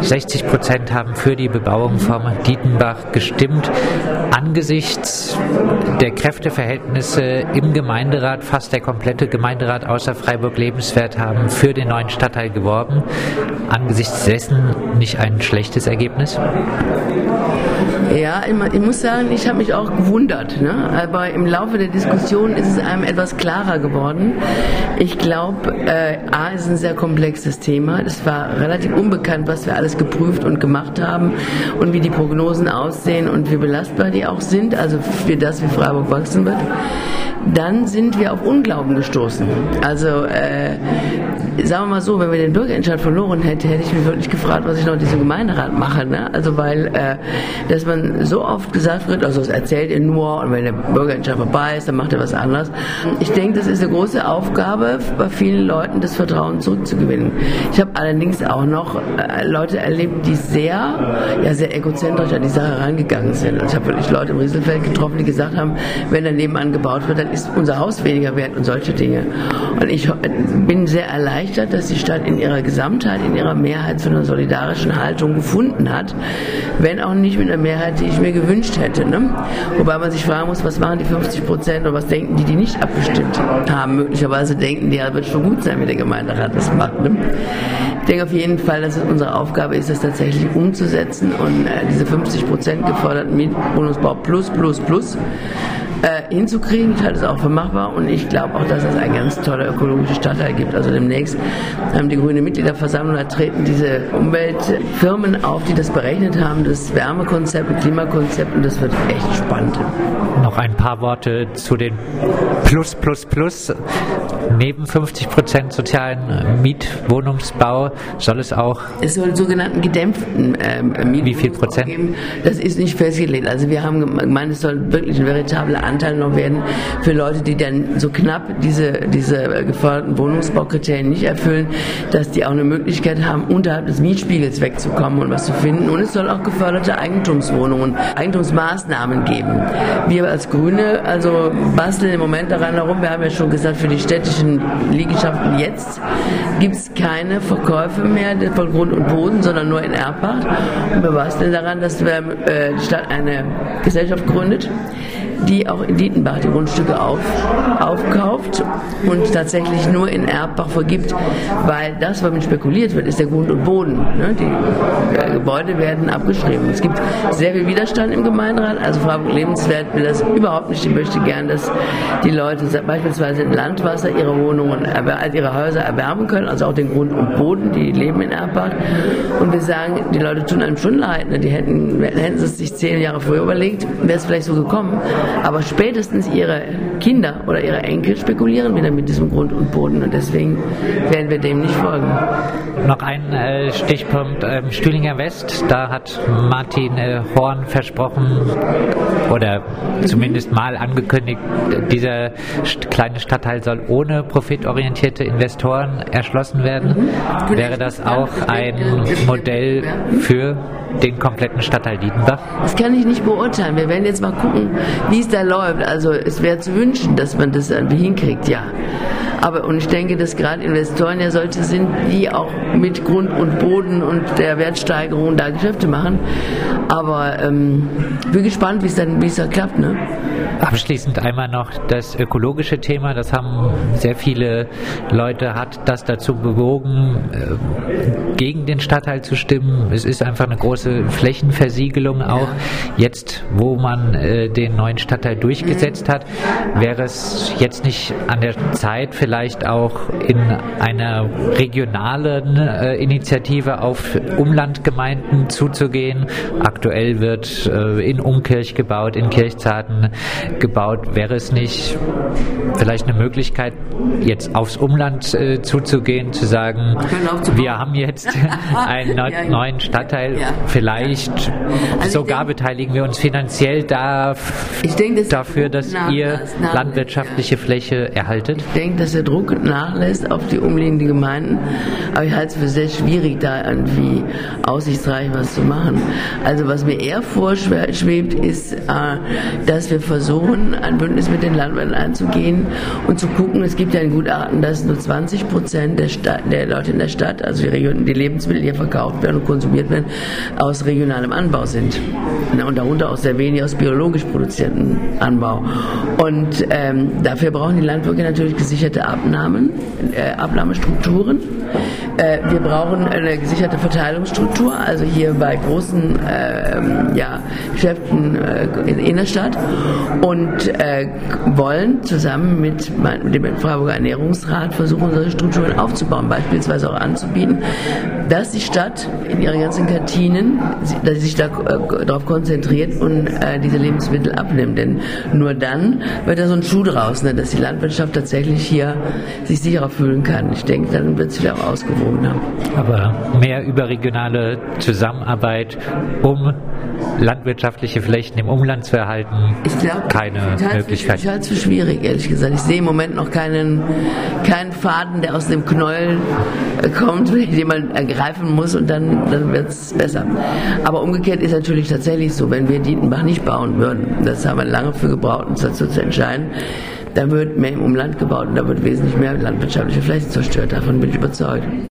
60% haben für die Bebauung vom Dietenbach gestimmt. Angesichts der Kräfteverhältnisse im Gemeinderat, fast der komplette Gemeinderat außer Freiburg Lebenswert haben für den neuen Stadtteil geworben. Angesichts dessen nicht ein schlechtes Ergebnis? Ja, ich muss sagen, ich habe mich auch gewundert, ne? Aber im Laufe der Diskussion ist es einem etwas klarer geworden. Ich glaube, A ist ein sehr komplexes Thema. Es war relativ unbekannt, was wir alles geprüft und gemacht haben und wie die Prognosen aussehen und wie belastbar die auch sind, also für das, wie Freiburg wachsen wird. Dann sind wir auf Unglauben gestoßen. Also, sagen wir mal so, wenn wir den Bürgerentscheid verloren hätte ich mich wirklich gefragt, was ich noch in diesem Gemeinderat mache. Ne? Also, weil, dass man so oft gesagt wird, also das erzählt ihr nur und wenn der Bürgerentscheid vorbei ist, dann macht er was anderes. Ich denke, das ist eine große Aufgabe bei vielen Leuten, das Vertrauen zurückzugewinnen. Ich habe allerdings auch noch Leute erlebt, die sehr egozentrisch an die Sache herangegangen sind. Also ich habe wirklich Leute im Rieselfeld getroffen, die gesagt haben, wenn da nebenan gebaut wird, dann ist unser Haus weniger wert und solche Dinge. Und ich bin sehr erleichtert, dass die Stadt in ihrer Gesamtheit, in ihrer Mehrheit zu einer solidarischen Haltung gefunden hat, wenn auch nicht mit einer Mehrheit, die ich mir gewünscht hätte. Ne? Wobei man sich fragen muss, was machen die 50% oder was denken die nicht abgestimmt haben? Möglicherweise denken die, ja, wird schon gut sein, wie der Gemeinderat das macht. Ne? Ich denke auf jeden Fall, dass es unsere Aufgabe ist, das tatsächlich umzusetzen und diese 50% geforderten Mietwohnungsbau plus hinzukriegen. Ich halte es auch für machbar und ich glaube auch, dass es ein ganz toller ökologischer Stadtteil gibt. Also demnächst haben die grüne Mitgliederversammlung, da treten diese Umweltfirmen auf, die das berechnet haben, das Wärmekonzept, das Klimakonzept und das wird echt spannend. Noch ein paar Worte zu den Plus. Neben 50% sozialen Mietwohnungsbau soll es auch... Es soll einen sogenannten gedämpften Mietwohnungsbau wie viel Prozent geben. Das ist nicht festgelegt. Also wir haben gemeint, es soll wirklich ein veritabler Anteil noch werden für Leute, die dann so knapp diese geförderten Wohnungsbaukriterien nicht erfüllen, dass die auch eine Möglichkeit haben, unterhalb des Mietspiegels wegzukommen und was zu finden. Und es soll auch geförderte Eigentumsmaßnahmen geben. Wir als Grüne also basteln im Moment daran herum. Wir haben ja schon gesagt, für die städtischen Liegenschaften jetzt gibt es keine Verkäufe mehr von Grund und Boden, sondern nur in Erbpacht. Und wir basteln daran, dass die Stadt eine Gesellschaft gründet, die auch in Dietenbach die Grundstücke aufkauft und tatsächlich nur in Erbach vergibt, weil das, womit spekuliert wird, ist der Grund und Boden. Ne? Die Gebäude werden abgeschrieben. Es gibt sehr viel Widerstand im Gemeinderat, also Freiburg Lebenswert will das überhaupt nicht. Ich möchte gern, dass die Leute beispielsweise in Landwasser ihre Häuser erwärmen können, also auch den Grund und Boden, die leben in Erbach. Und wir sagen, die Leute tun einem schon leid. Ne? Hätten sie es sich 10 Jahre früher überlegt, wäre es vielleicht so gekommen. Aber spätestens ihre Kinder oder ihre Enkel spekulieren wieder mit diesem Grund und Boden und deswegen werden wir dem nicht folgen. Noch ein Stichpunkt, Stühlinger West, da hat Martin Horn versprochen oder zumindest mal angekündigt, dieser kleine Stadtteil soll ohne profitorientierte Investoren erschlossen werden. Wäre das auch ein Modell für den kompletten Stadtteil Dietenbach? Das kann ich nicht beurteilen. Wir werden jetzt mal gucken, wie es da läuft. Also es wäre zu wünschen, dass man das irgendwie hinkriegt, ja. Und ich denke, dass gerade Investoren ja solche sind, die auch mit Grund und Boden und der Wertsteigerung da Geschäfte machen. Aber ich bin gespannt, wie es da klappt, ne? Abschließend einmal noch das ökologische Thema. Das haben sehr viele Leute, hat das dazu bewogen, gegen den Stadtteil zu stimmen. Es ist einfach eine große Flächenversiegelung auch. Jetzt, wo man den neuen Stadtteil durchgesetzt hat, wäre es jetzt nicht an der Zeit, vielleicht auch in einer regionalen Initiative auf Umlandgemeinden zuzugehen. Aktuell wird in Umkirch gebaut, in Kirchzarten gebaut. Wäre es nicht vielleicht eine Möglichkeit, jetzt aufs Umland zuzugehen, zu sagen, wir haben jetzt einen neuen Stadtteil, vielleicht sogar beteiligen wir uns finanziell dafür, dass ihr landwirtschaftliche Fläche erhaltet? Ich denke, dass der Druck nachlässt auf die umliegenden Gemeinden. Aber ich halte es für sehr schwierig, da irgendwie aussichtsreich was zu machen. Also was mir eher vorschwebt, ist, dass wir versuchen, ein Bündnis mit den Landwirten einzugehen und zu gucken, es gibt ja ein Gutachten, dass nur 20% der Leute in der Stadt, also die Lebensmittel, die hier verkauft werden und konsumiert werden, aus regionalem Anbau sind. Und darunter auch sehr wenig aus biologisch produzierten Anbau. Und dafür brauchen die Landwirte natürlich gesicherte Abnahmestrukturen. Wir brauchen eine gesicherte Verteilungsstruktur, also hier bei großen Geschäften in der Stadt, und wollen zusammen mit dem Freiburger Ernährungsrat versuchen, solche Strukturen aufzubauen, beispielsweise auch anzubieten, dass die Stadt in ihren ganzen Kantinen, dass sie sich darauf konzentriert und diese Lebensmittel abnimmt. Denn nur dann wird da so ein Schuh draus, ne, dass die Landwirtschaft tatsächlich hier sich sicherer fühlen kann. Ich denke, dann wird es wieder auch ausgewogener. Aber mehr überregionale Zusammenarbeit, um landwirtschaftliche Flächen im Umland zu erhalten, keine Möglichkeit. Ich halte es für schwierig, ehrlich gesagt. Ich sehe im Moment noch keinen Faden, der aus dem Knäuel kommt, den man ergreifen muss, und dann wird es besser. Aber umgekehrt ist natürlich tatsächlich so, wenn wir Dietenbach nicht bauen würden, das haben wir lange für gebraucht, uns dazu zu entscheiden, da wird mehr im Umland gebaut und da wird wesentlich mehr landwirtschaftliche Flächen zerstört. Davon bin ich überzeugt.